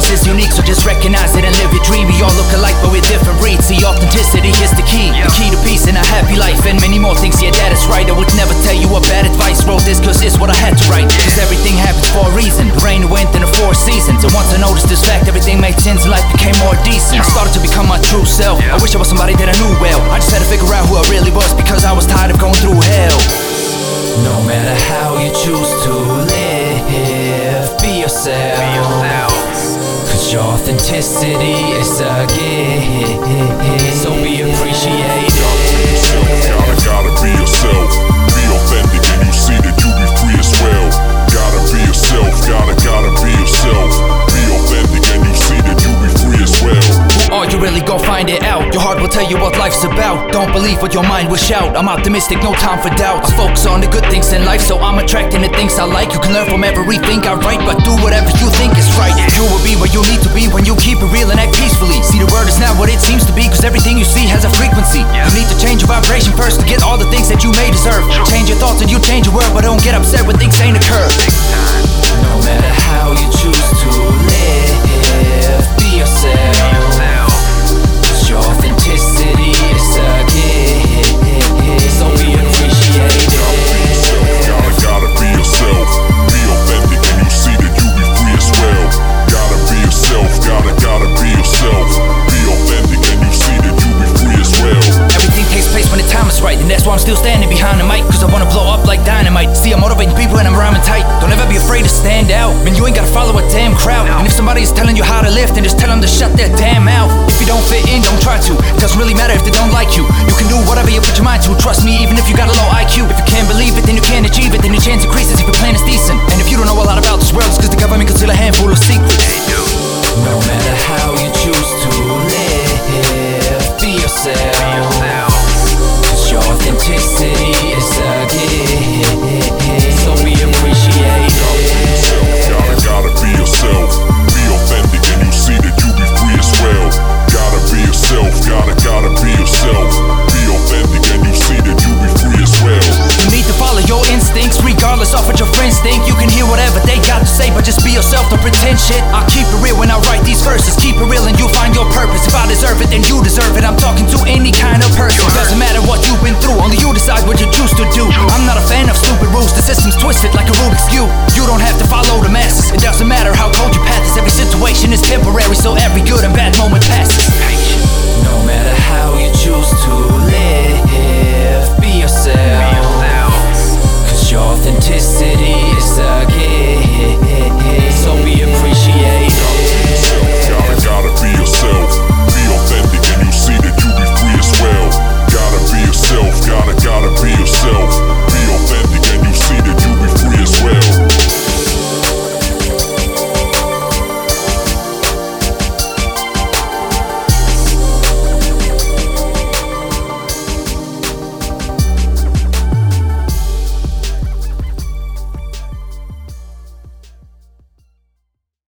us is unique, so just recognize it and live your dream. We all look alike, but we're different breeds. See, authenticity is the key to peace and a happy life, and many more things. Yeah, that is right. I would never tell you a bad advice. Wrote this cause it's what I had to write. Cause everything happens for a reason. The rain, the wind, and the four seasons. And once I noticed this fact, everything made sense and life became more decent. I started to become my true self. I wish I was somebody that I knew well. I just had to figure out who I really was, because I was tired of going through hell. No matter how you choose to live, be yourself. Cause your authenticity is a gift, so be appreciated. Gotta be yourself. Be authentic and you see that you be free as well. Gotta be yourself. Gotta be yourself. Be authentic and you see that you be free as well. Or you really go find it out. Your heart will tell you what life's about. Don't believe what your mind will shout. I'm optimistic, no time for doubt. I focus on the good things in life, so I'm attracting the things I like. You can learn from everything I write, but do whatever you think is right. You will be where you need to be when you keep it real and act peacefully. See, the world is not what it seems to be, cause everything you see has a frequency. You need to change your vibration first to get all the things that you may deserve. Change your thoughts and you change your world, but don't get upset when things ain't occur. No matter how you choose to live, be yourself. Your authenticity is a gift, so be appreciated. Gotta be yourself. Be authentic and you see that you be free as well. Gotta be yourself. Gotta be yourself. Be authentic and you see that you be free as well. Everything takes place when the time is right, and that's why I'm still standing behind the mic, cause I wanna blow up like dynamite. See, I'm motivating people and I'm rhyming tight. Don't ever be afraid to stand out. Man, you ain't gotta follow a damn crowd. And if somebody is telling you how to live, then just tell them to shut their damn mouth. If you don't fit in, don't try to. It doesn't really matter if they don't like you. You can do whatever you put your mind to. Trust me, even if you got a low IQ. If you can't believe it, then you can't achieve it. Then your chance increases if your plan is decent. And if you don't know a lot about this world, it's cause the government can steal a handful of secrets. No matter how you